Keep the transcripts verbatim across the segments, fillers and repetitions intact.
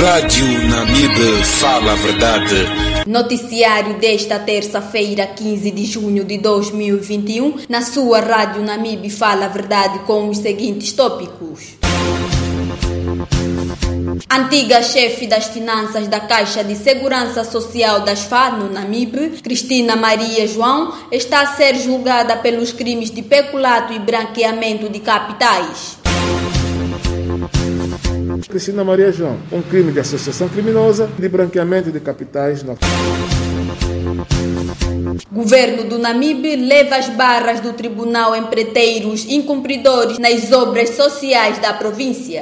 Rádio Namibe fala a verdade. Noticiário desta terça-feira, quinze de junho de dois mil e vinte e um, na sua Rádio Namibe fala a verdade com os seguintes tópicos. Antiga chefe das finanças da Caixa de Segurança Social das F A no Namibe, Cristina Maria João, está a ser julgada pelos crimes de peculato e branqueamento de capitais. Cristina Maria João, um crime de associação criminosa de branqueamento de capitais. Na... Governo do Namibe leva as barras do tribunal empreiteiros incumpridores nas obras sociais da província.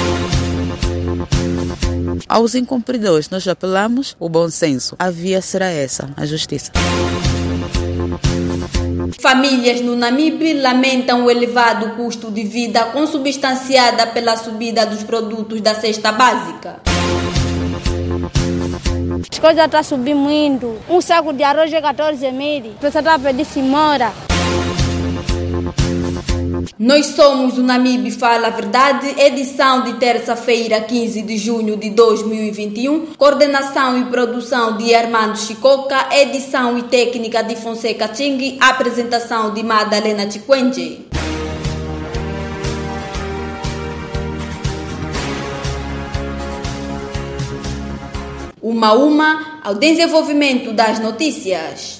Aos incumpridores, nós apelamos o bom senso. A via será essa, a justiça. Famílias no Namibe lamentam o elevado custo de vida consubstanciada pela subida dos produtos da cesta básica. As coisas estão subindo muito. Um saco de arroz é quatorze mil. A pessoa está a pedir cimora. Nós somos o Namibe Fala a Verdade, edição de terça-feira, quinze de junho de dois mil e vinte e um, coordenação e produção de Armando Chicoca, edição e técnica de Fonseca Ching, apresentação de Madalena Chiquenge. Uma a uma, ao desenvolvimento das notícias.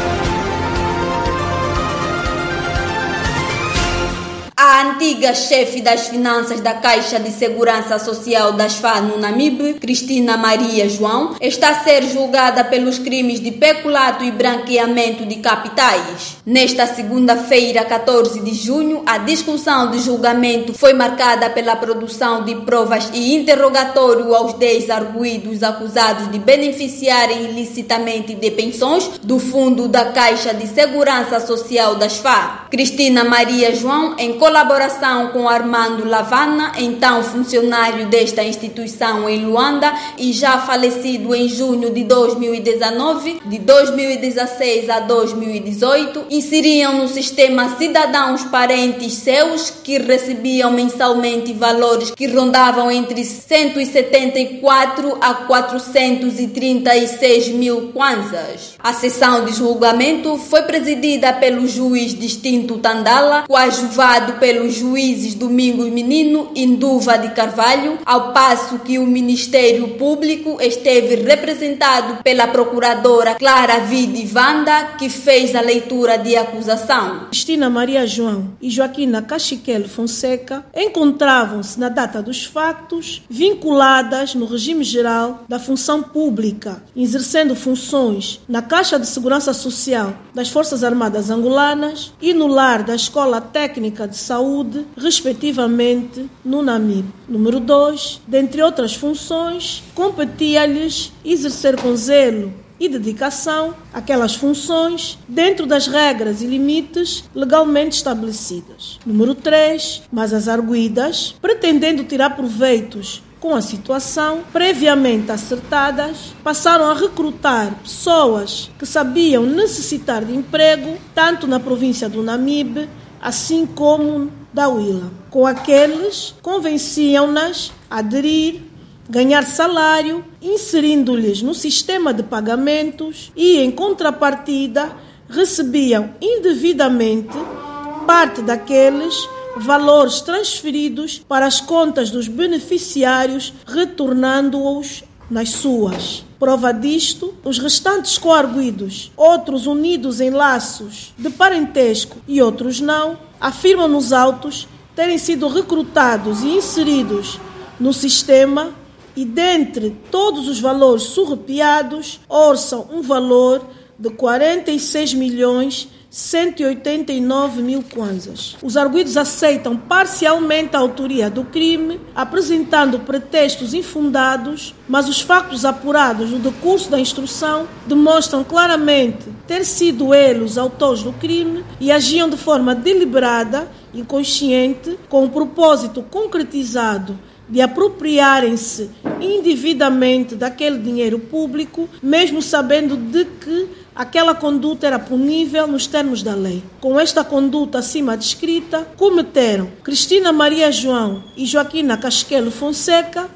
A antiga chefe das finanças da Caixa de Segurança Social das F A no Namibe, Cristina Maria João, está a ser julgada pelos crimes de peculato e branqueamento de capitais. Nesta segunda-feira, catorze de junho, a discussão de julgamento foi marcada pela produção de provas e interrogatório aos dez arguidos acusados de beneficiarem ilicitamente de pensões do Fundo da Caixa de Segurança Social das F A. Cristina Maria João, em colaboração com Armando Lavana, então funcionário desta instituição em Luanda e já falecido em junho de dois mil e dezenove, de dois mil e dezesseis a dois mil e dezoito, inseriam no sistema cidadãos parentes seus que recebiam mensalmente valores que rondavam entre cento e setenta e quatro a quatrocentos e trinta e seis mil kwanzas. A sessão de julgamento foi presidida pelo juiz distinto Tandala, coadjuvado pelos juízes Domingos Menino e Nduva de Carvalho, ao passo que o Ministério Público esteve representado pela procuradora Clara Vide Vanda, que fez a leitura de acusação. Cristina Maria João e Joaquina Cachiquel Fonseca encontravam-se na data dos factos vinculadas no regime geral da função pública, exercendo funções na Caixa de Segurança Social das Forças Armadas Angolanas e no lar da Escola Técnica de Saúde, respectivamente, no Namibe. Número dois, dentre outras funções, competia-lhes exercer com zelo e dedicação aquelas funções dentro das regras e limites legalmente estabelecidas. Número três, mas as arguidas, pretendendo tirar proveitos com a situação previamente acertadas, passaram a recrutar pessoas que sabiam necessitar de emprego, tanto na província do Namibe, assim como da Huila. Com aqueles, convenciam-nas a aderir, ganhar salário, inserindo-lhes no sistema de pagamentos e, em contrapartida, recebiam indevidamente parte daqueles valores transferidos para as contas dos beneficiários, retornando-os nas suas. Prova disto, os restantes coarguidos, outros unidos em laços de parentesco e outros não, afirmam nos autos terem sido recrutados e inseridos no sistema e, dentre todos os valores surrupiados, orçam um valor de quarenta e seis milhões cento e oitenta e nove mil kwanzas. Os arguidos aceitam parcialmente a autoria do crime, apresentando pretextos infundados, mas os factos apurados no decurso da instrução demonstram claramente ter sido eles os autores do crime e agiam de forma deliberada e consciente, com o propósito concretizado de apropriarem-se indevidamente daquele dinheiro público, mesmo sabendo de que aquela conduta era punível nos termos da lei. Com esta conduta acima descrita, cometeram Cristina Maria João e Joaquina Cachiquel Fonseca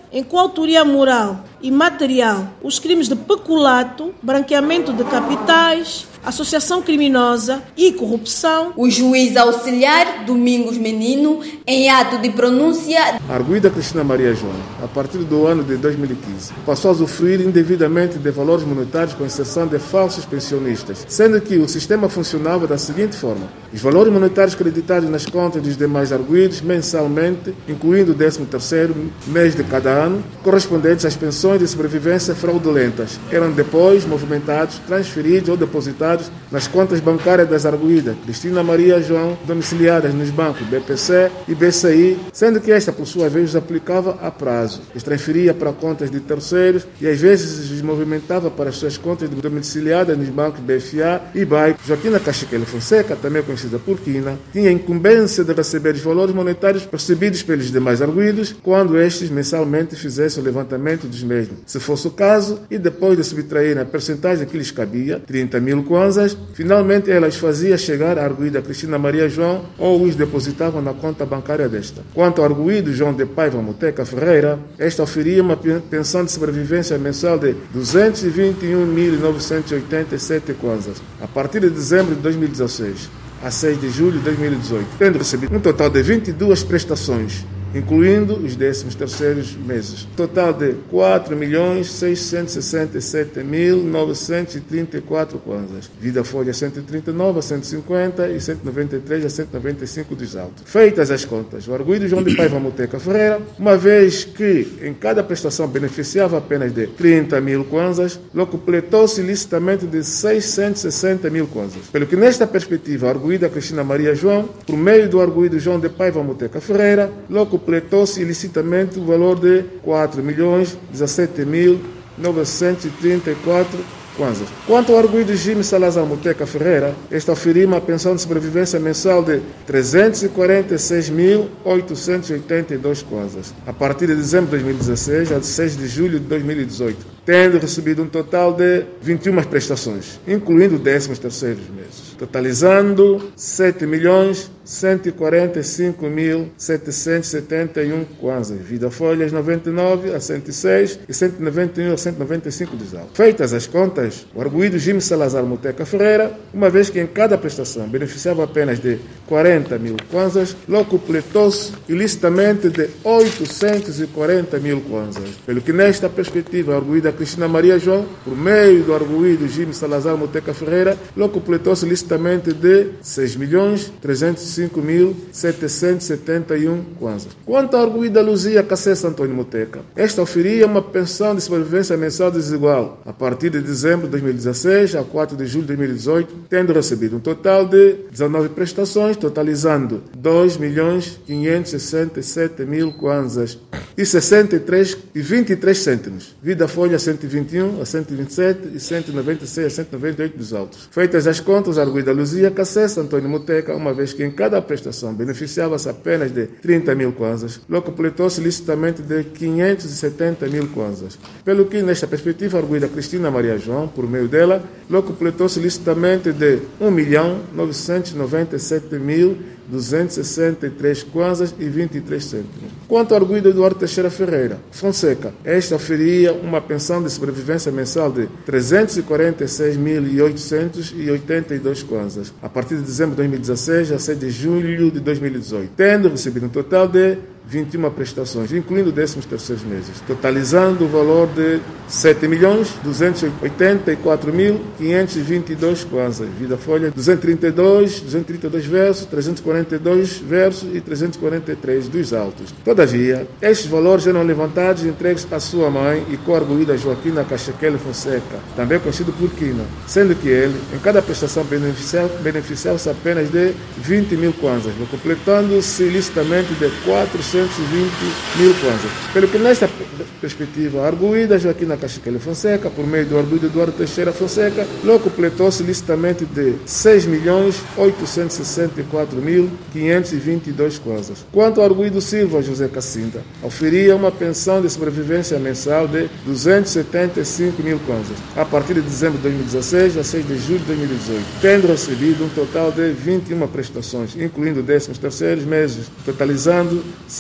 em coautoria moral e material os crimes de peculato, branqueamento de capitais, associação criminosa e corrupção. O juiz auxiliar Domingos Menino, em ato de pronúncia, a arguida Cristina Maria João, a partir do ano de dois mil e quinze, passou a usufruir indevidamente de valores monetários com exceção de falsos pensionistas, sendo que o sistema funcionava da seguinte forma: os valores monetários creditados nas contas dos demais arguidos mensalmente, incluindo o décimo terceiro mês de cada ano, correspondentes às pensões de sobrevivência fraudulentas, eram depois movimentados, transferidos ou depositados nas contas bancárias das arguidas Cristina Maria João, domiciliadas nos bancos B P C e B C I, sendo que esta, por sua vez, os aplicava a prazo, os transferia para contas de terceiros e, às vezes, os movimentava para as suas contas domiciliadas nos bancos B F A e B A I. Joaquina Cachiquel Fonseca, também conhecida por Quina, tinha a incumbência de receber os valores monetários percebidos pelos demais arguidos quando estes mensalmente fizessem o levantamento dos mesmos, se fosse o caso, e depois de subtrair a percentagem que lhes cabia, trinta mil kwanzas, finalmente ela os fazia chegar à arguida Cristina Maria João ou os depositavam na conta bancária desta. Quanto ao arguido João de Paiva Muteca Ferreira, esta oferia uma pensão de sobrevivência mensal de duzentos e vinte e um mil novecentos e oitenta e sete kwanzas, a partir de dezembro de dois mil e dezesseis a seis de julho de dois mil e dezoito, tendo recebido um total de vinte e duas prestações, incluindo os décimos terceiros meses. Total de quatro milhões seiscentos e sessenta e sete mil novecentos e trinta e quatro kwanzas. Vida folha cento e trinta e nove a cento e cinquenta e cento e noventa e três a cento e noventa e cinco dos autos. Feitas as contas, o arguido João de Paiva Muteca Ferreira, uma vez que em cada prestação beneficiava apenas de trinta mil kwanzas, locupletou-se ilicitamente de seiscentos e sessenta mil kwanzas. Pelo que nesta perspectiva, a arguida Cristina Maria João, por meio do arguido João de Paiva Muteca Ferreira, locupletou completou-se ilicitamente o valor de quatro milhões dezessete mil novecentos e trinta e quatro kwanzas. Quanto ao arguido Jimmy Salazar Muteca Ferreira, esta oferia uma pensão de sobrevivência mensal de trezentos e quarenta e seis mil oitocentos e oitenta e dois kwanzas, a partir de dezembro de dois mil e dezesseis a seis de julho de dois mil e dezoito, tendo recebido um total de vinte e uma prestações, incluindo décimos terceiros meses, totalizando sete milhões cento e quarenta e cinco mil setecentos e setenta e um kwanzas, vida folhas noventa e nove a cento e seis e cento e noventa e um a cento e noventa e cinco dos autos. Feitas as contas, o arguido Jimmy Salazar Muteca Ferreira, uma vez que em cada prestação beneficiava apenas de quarenta mil kwanzas, locupletou-se ilicitamente de oitocentos e quarenta mil kwanzas. Pelo que nesta perspectiva, a arguida Cristina Maria João, por meio do arguido Jimmy Salazar Muteca Ferreira, locupletou-se ilicitamente de seis milhões trezentos e cinco mil setecentos e setenta e um kwanzas. Quanto à arguida Luzia Cacessa Antônio Muteca, esta oferia uma pensão de sobrevivência mensal desigual, a partir de dezembro de dois mil e dezesseis a quatro de julho de dois mil e dezoito, tendo recebido um total de dezenove prestações, totalizando dois milhões quinhentos e sessenta e sete mil kwanzas e sessenta e três e vinte e três cêntimos. Vida folha cento e vinte e um a cento e vinte e sete e cento e noventa e seis a cento e noventa e oito dos autos. Feitas as contas, a arguida Luzia Cacessa Antônio Muteca, uma vez que em cada prestação beneficiava-se apenas de trinta mil kwanzas, locupletou-se licitamente de quinhentos e setenta mil kwanzas. Pelo que, nesta perspectiva, a arguida Cristina Maria João, por meio dela, locupletou-se licitamente de um milhão novecentos e noventa e sete mil duzentos e sessenta e três kwanzas e vinte e três cêntimos. Quanto ao arguido Eduardo Teixeira Ferreira Fonseca, esta oferia uma pensão de sobrevivência mensal de trezentos e quarenta e seis mil oitocentos e oitenta e dois kwanzas, a partir de dezembro de dois mil e dezesseis a seis de julho de dois mil e dezoito, tendo recebido um total de vinte e uma prestações, incluindo décimos terceiros meses, totalizando o valor de sete milhões duzentos e oitenta e quatro mil quinhentos e vinte e dois kwanzas, vida folha duzentos e trinta e dois, duzentos e trinta e dois versos, trezentos e quarenta e dois versos e trezentos e quarenta e três dos autos. Todavia, estes valores eram levantados e entregues à sua mãe e co-arguída Joaquina Cachiquel Fonseca, também conhecido por Quina, sendo que ele, em cada prestação, beneficiava-se apenas de vinte mil kwanzas, completando-se ilicitamente de quatrocentos e vinte mil kwanzas. Pelo que nesta perspectiva, a arguída Joaquina Cachiquel Fonseca, por meio do arguído Eduardo Teixeira Fonseca, logo completou-se licitamente de seis milhões oitocentos e sessenta e quatro mil quinhentos e vinte e dois kwanzas. Quanto ao arguído Silva José Cacinda, oferia uma pensão de sobrevivência mensal de duzentos e setenta e cinco mil kwanzas, a partir de dezembro de dois mil e dezesseis a seis de julho de dois mil e dezoito, tendo recebido um total de vinte e uma prestações, incluindo décimos terceiros meses, totalizando cinco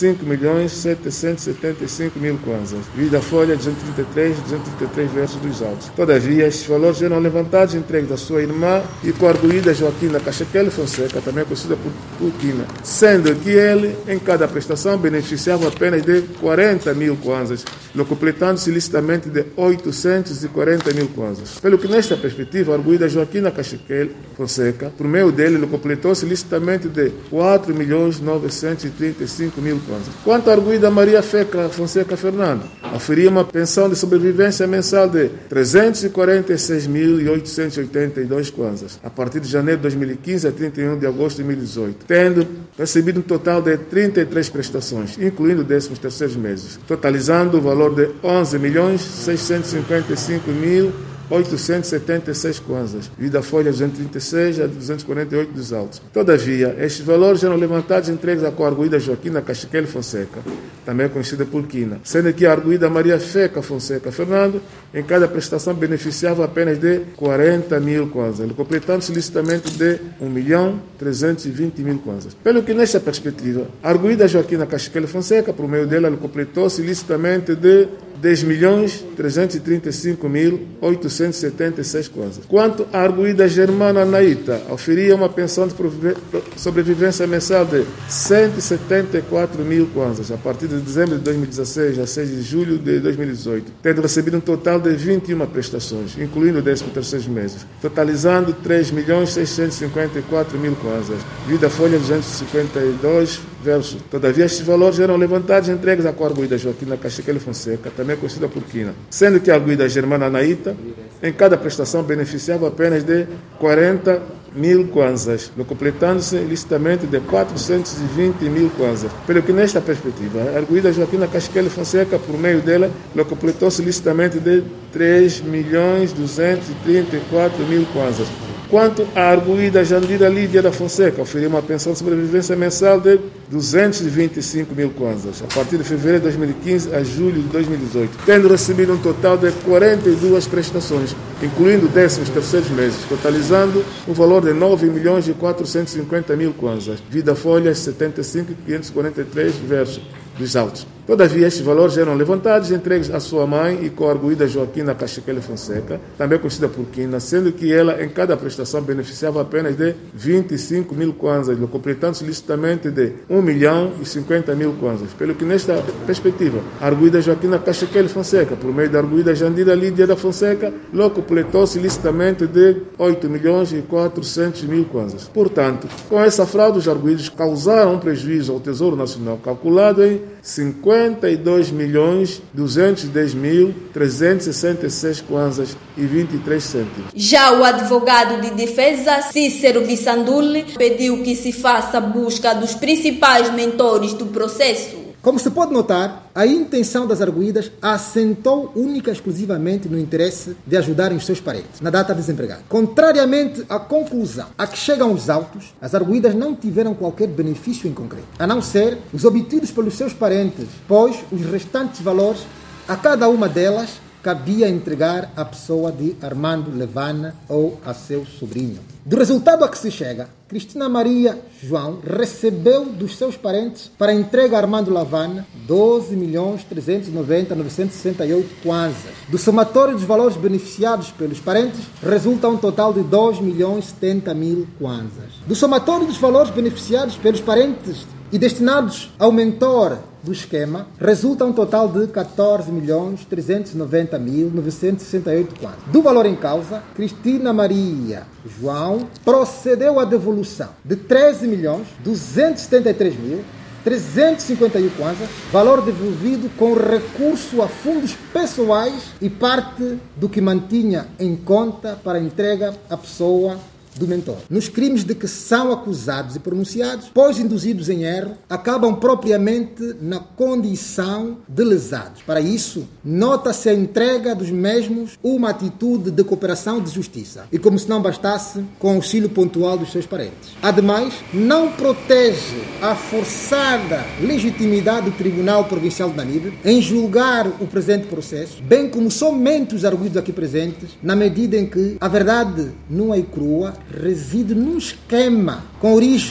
cinco milhões setecentos e setenta e cinco mil kwanzas. Vida folha duzentos e trinta e três, duzentos e trinta e três versos dos autos. Todavia, estes valores eram levantados e entregues à sua irmã e coarguída Joaquina Cachequele Fonseca, também conhecida por Pulquina, sendo que ele, em cada prestação, beneficiava apenas de quarenta mil kwanzas, completando-se ilicitamente de oitocentos e quarenta mil kwanzas. Pelo que, nesta perspectiva, a arguída Joaquina Cachequele Fonseca, por meio dele, ele completou-se ilicitamente de quatro milhões novecentos e trinta e cinco mil kwanzas. Quanto à arguída Maria Feca Fonseca Fernando, oferia uma pensão de sobrevivência mensal de trezentos e quarenta e seis mil oitocentos e oitenta e dois kwanzas, a partir de janeiro de dois mil e quinze a trinta e um de agosto de dois mil e dezoito, tendo recebido um total de trinta e três prestações, incluindo décimos terceiros meses, totalizando o valor de onze milhões seiscentos e cinquenta e cinco mil oitocentos e setenta e seis kwanzas, vida folha duzentos e trinta e seis a duzentos e quarenta e oito dos autos. Todavia, estes valores eram levantados e entregues à coarguída Joaquina Cachequele Fonseca, também conhecida por Quina, sendo que a arguída Maria Feca Fonseca Fernando, em cada prestação, beneficiava apenas de quarenta mil kwanzas, completando-se licitamente de um milhão trezentos e vinte mil kwanzas. Pelo que, nesta perspectiva, a arguída Joaquina Cachequele Fonseca, por meio dela, completou-se licitamente de dez milhões trezentos e trinta e cinco mil oitocentos e setenta e seis kwanzas. Quanto à arguída Germana Anaíta, oferia uma pensão de sobrevivência mensal de cento e setenta e quatro mil kwanzas, a partir de dezembro de dois mil e dezesseis a seis de julho de dois mil e dezoito, tendo recebido um total de vinte e uma prestações, incluindo décimos terceiros meses, totalizando três milhões seiscentos e cinquenta e quatro mil kwanzas, vida folha duzentos e cinquenta e dois versos. Todavia, estes valores eram levantados e entregues à coarguída Joaquina Cachequele Fonseca, também conhecida por Quina, sendo que a arguída Germana Anaíta, em cada prestação, beneficiava apenas de quarenta mil kwanzas, completando-se ilicitamente de quatrocentos e vinte mil kwanzas. Pelo que, nesta perspectiva, a arguída Joaquina Cachequele Fonseca, por meio dela, completou-se ilicitamente de três milhões duzentos e trinta e quatro mil kwanzas. Quanto à arguída Jandira Lídia da Fonseca, oferia uma pensão de sobrevivência mensal de duzentos e vinte e cinco mil kwanzas, a partir de fevereiro de dois mil e quinze a julho de dois mil e dezoito, tendo recebido um total de quarenta e duas prestações, incluindo décimos terceiros meses, totalizando um valor de nove milhões e quatrocentos e cinquenta mil kwanzas, vida folha setenta e cinco mil quinhentos e quarenta e três versos dos autos. Todavia, estes valores eram levantados e entregues à sua mãe e coarguída Joaquina Cachequele Fonseca, também conhecida por Quina, sendo que ela, em cada prestação, beneficiava apenas de vinte e cinco mil kwanzas, completando-se licitamente de um milhão e cinquenta mil kwanzas. Pelo que, nesta perspectiva, a arguída Joaquina Cachequele Fonseca, por meio da arguída Jandira Lídia da Fonseca, logo completou-se licitamente de oito milhões e quatrocentos mil kwanzas. Portanto, com essa fraude, os arguídos causaram um prejuízo ao Tesouro Nacional calculado em cinquenta e dois milhões duzentos e dez mil trezentos e sessenta e seis kwanzas e vinte e três cêntimos. Já o advogado de defesa, Cícero Vissanduli, pediu que se faça busca dos principais mentores do processo. Como se pode notar, a intenção das arguídas assentou única e exclusivamente no interesse de ajudarem os seus parentes na data de desempregado. Contrariamente à conclusão a que chegam os autos, as arguídas não tiveram qualquer benefício em concreto, a não ser os obtidos pelos seus parentes, pois os restantes valores a cada uma delas cabia entregar à pessoa de Armando Levana ou a seu sobrinho. Do resultado a que se chega, Cristina Maria João recebeu dos seus parentes para entrega a Armando Levana doze milhões trezentos e noventa mil novecentos e sessenta e oito kwanzas. Do somatório dos valores beneficiados pelos parentes, resulta um total de dois milhões e setenta mil kwanzas. Do somatório dos valores beneficiados pelos parentes e destinados ao mentor do esquema, resulta um total de catorze milhões trezentos e noventa mil novecentos e sessenta e oito kwanzas. Do valor em causa, Cristina Maria João procedeu à devolução de treze milhões duzentos e setenta e três mil trezentos e cinquenta e um kwanzas, valor devolvido com recurso a fundos pessoais e parte do que mantinha em conta para entrega à pessoa do mentor. Nos crimes de que são acusados e pronunciados, pois induzidos em erro, acabam propriamente na condição de lesados. Para isso, nota-se a entrega dos mesmos uma atitude de cooperação de justiça e, como se não bastasse, com auxílio pontual dos seus parentes. Ademais, não protege a forçada legitimidade do Tribunal Provincial de Namibe em julgar o presente processo, bem como somente os arguidos aqui presentes, na medida em que a verdade nua e crua reside num esquema com origem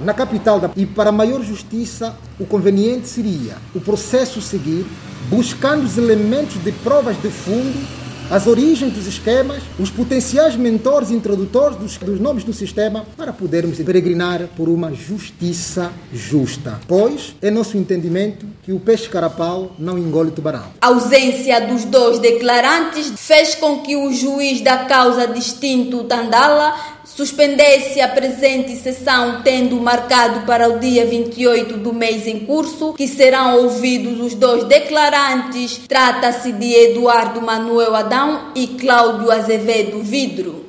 na capital da... e para maior justiça, o conveniente seria o processo seguir, buscando os elementos de provas de fundo, as origens dos esquemas, os potenciais mentores e introdutores dos, dos nomes do sistema, para podermos peregrinar por uma justiça justa. Pois é nosso entendimento que o peixe carapau não engole tubarão. A ausência dos dois declarantes fez com que o juiz da causa distinto Tandala suspendesse a presente sessão, tendo marcado para o dia vinte e oito do mês em curso, que serão ouvidos os dois declarantes. Trata-se de Eduardo Manuel Adão e Cláudio Azevedo Vidro.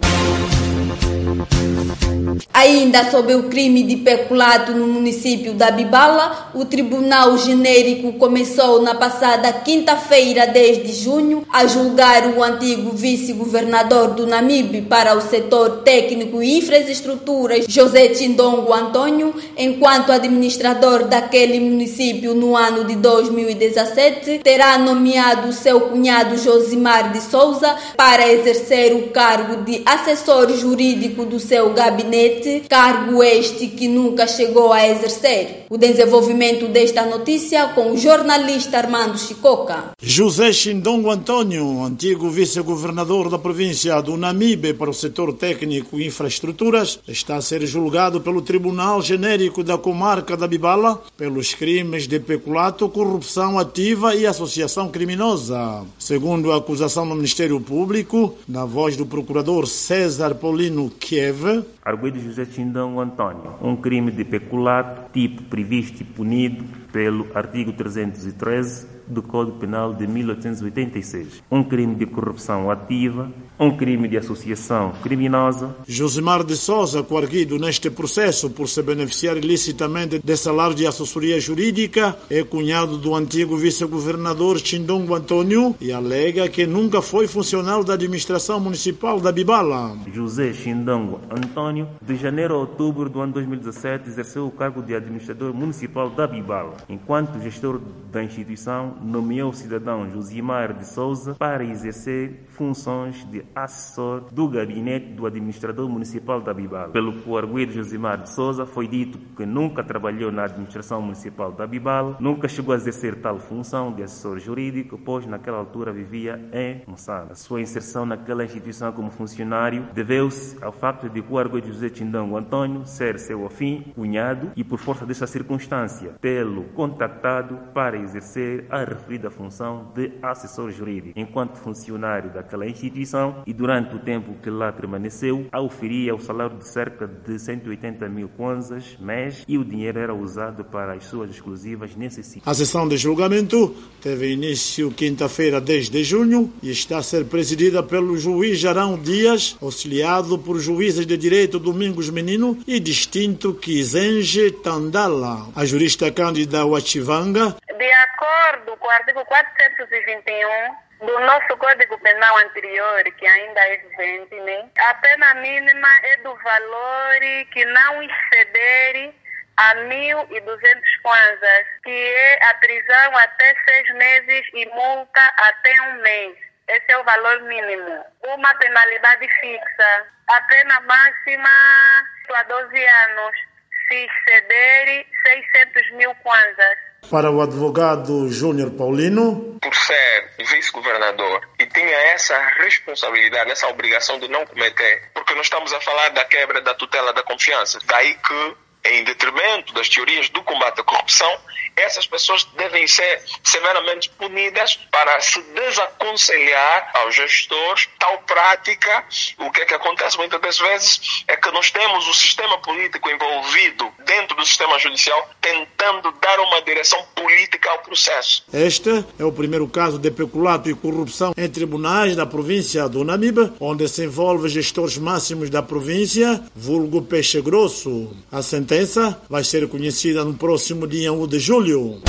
Ainda sob o crime de peculato no município da Bibala, o Tribunal Genérico começou na passada quinta-feira, dez de junho, a julgar o antigo vice-governador do Namibe para o setor técnico e infraestruturas, José Tindongo Antônio, enquanto administrador daquele município no ano de dois mil e dezessete, terá nomeado seu cunhado Josimar de Souza para exercer o cargo de assessor jurídico do seu gabinete, cargo este que nunca chegou a exercer. O desenvolvimento desta notícia com o jornalista Armando Chicoca. José Tindongo Antônio, antigo vice-governador da província do Namibe para o setor técnico e infraestruturas, está a ser julgado pelo Tribunal Genérico da Comarca da Bibala pelos crimes de peculato, corrupção ativa e associação criminosa. Segundo a acusação do Ministério Público, na voz do procurador César Paulino Kiev, arguido José Tindongo Antônio, um crime de peculato, tipo previsto e punido pelo artigo trezentos e treze do Código Penal de mil oitocentos e oitenta e seis. Um crime de corrupção ativa, um crime de associação criminosa. Josimar de Souza, coarguido neste processo por se beneficiar ilicitamente de salário de assessoria jurídica, é cunhado do antigo vice-governador Tindongo Antônio e alega que nunca foi funcionário da administração municipal da Bibala. José Tindongo Antônio, de janeiro a outubro do ano dois mil e dezassete, exerceu o cargo de administrador municipal da Bibala. Enquanto gestor da instituição, nomeou o cidadão Josimar de Souza para exercer funções de assessor do gabinete do administrador municipal da Bibala. Pelo que o arguido Josimar de Souza foi dito que nunca trabalhou na administração municipal da Bibala, nunca chegou a exercer tal função de assessor jurídico, pois naquela altura vivia em Moçambique. A sua inserção naquela instituição como funcionário deveu-se ao facto de que o arguido José Tindongo Antônio ser seu afim, cunhado, e por força desta circunstância, tê-lo contactado para exercer a referida função de assessor jurídico. Enquanto funcionário daquela instituição e durante o tempo que lá permaneceu, oferia o salário de cerca de cento e oitenta mil kwanzas mês e o dinheiro era usado para as suas exclusivas necessidades. A sessão de julgamento teve início quinta-feira, dez de junho, e está a ser presidida pelo juiz Jarão Dias, auxiliado por juízes de direito Domingos Menino e distinto Kizenge Tandala. A jurista Cândida Wachivanga. De acordo com o artigo quatrocentos e vinte e um do nosso Código Penal anterior, que ainda é vigente, né? A pena mínima é do valor que não exceder a mil e duzentos kwanzas, que é a prisão até seis meses e multa até um mês. Esse é o valor mínimo. Uma penalidade fixa. A pena máxima a doze anos, se exceder seiscentos mil kwanzas. Para o advogado Júnior Paulino, por ser vice-governador e tinha essa responsabilidade, essa obrigação de não cometer, porque nós estamos a falar da quebra da tutela da confiança. Daí que, em detrimento das teorias do combate à corrupção, essas pessoas devem ser severamente punidas para se desaconselhar aos gestores tal prática. O que é que acontece muitas das vezes é que nós temos o sistema político envolvido dentro do sistema judicial tentando dar uma direção política ao processo. Este é o primeiro caso de peculato e corrupção em tribunais da província do Namibe, onde se envolve gestores máximos da província, vulgo peixe grosso. A sentença vai ser conhecida no próximo dia um de julho.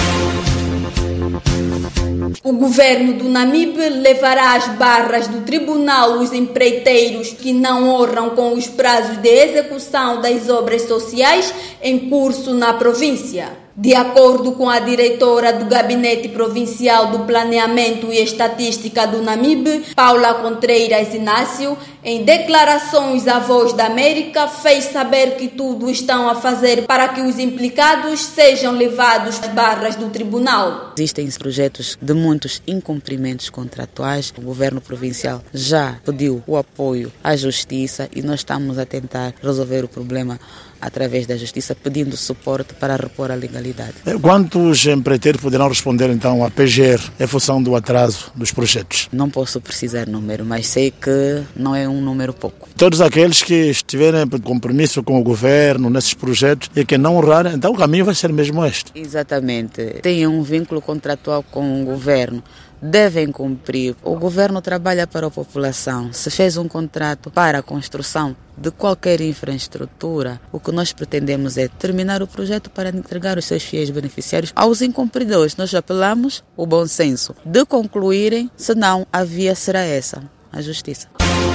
O governo do Namibe levará às barras do tribunal os empreiteiros que não honram com os prazos de execução das obras sociais em curso na província. De acordo com a diretora do Gabinete Provincial do Planeamento e Estatística do Namibe, Paula Contreiras Inácio, Em declarações, a Voz da América fez saber que tudo estão a fazer para que os implicados sejam levados às barras do tribunal. Existem projetos de muitos incumprimentos contratuais. O governo provincial já pediu o apoio à justiça e nós estamos a tentar resolver o problema através da justiça, pedindo suporte para repor a legalidade. Quantos empreiteiros poderão responder então à P G R em função do atraso dos projetos? Não posso precisar número, mas sei que não é um número pouco. Todos aqueles que estiverem em compromisso com o governo nesses projetos e que não honrarem, então o caminho vai ser mesmo este. Exatamente. Tem um vínculo contratual com o governo. Devem cumprir. O governo trabalha para a população. Se fez um contrato para a construção de qualquer infraestrutura, o que nós pretendemos é terminar o projeto para entregar os seus fiéis beneficiários. Aos incumpridores, nós apelamos o bom senso de concluírem, senão a via será essa, a justiça.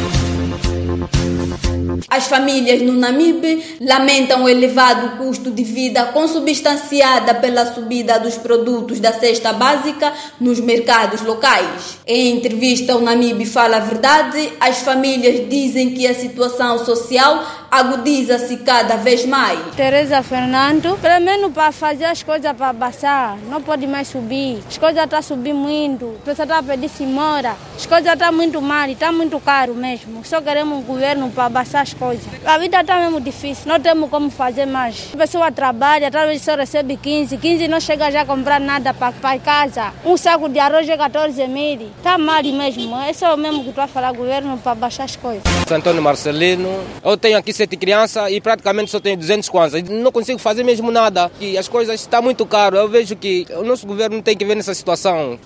As famílias no Namibe lamentam o elevado custo de vida consubstanciada pela subida dos produtos da cesta básica nos mercados locais. Em entrevista ao Namibe Fala a Verdade, as famílias dizem que a situação social agudiza-se cada vez mais. Tereza Fernando, pelo menos para fazer as coisas para baixar, não pode mais subir. As coisas estão subindo muito, a pessoa está pedindo mora, as coisas estão muito mal, está muito caro mesmo. Só queremos um governo para baixar as coisas. A vida está mesmo difícil, não temos como fazer mais. A pessoa trabalha, talvez só recebe quinze, quinze não chega já a comprar nada para, para casa. Um saco de arroz é quatorze mil, está mal mesmo. É só mesmo que estou a falar, governo para baixar as coisas. Antônio Marcelino, eu tenho aqui sete crianças e praticamente só tenho duzentos kwanzas. Não consigo fazer mesmo nada. E as coisas estão muito caras. Eu vejo que o nosso governo tem que ver nessa situação.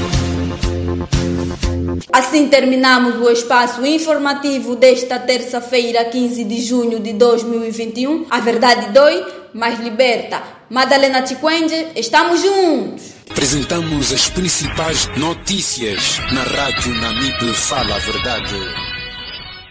Assim terminamos o espaço informativo desta terça-feira, quinze de junho de dois mil e vinte e um. A verdade dói, mas liberta. Madalena Chikwenge, estamos juntos. Apresentamos as principais notícias na Rádio Namibe Fala a Verdade.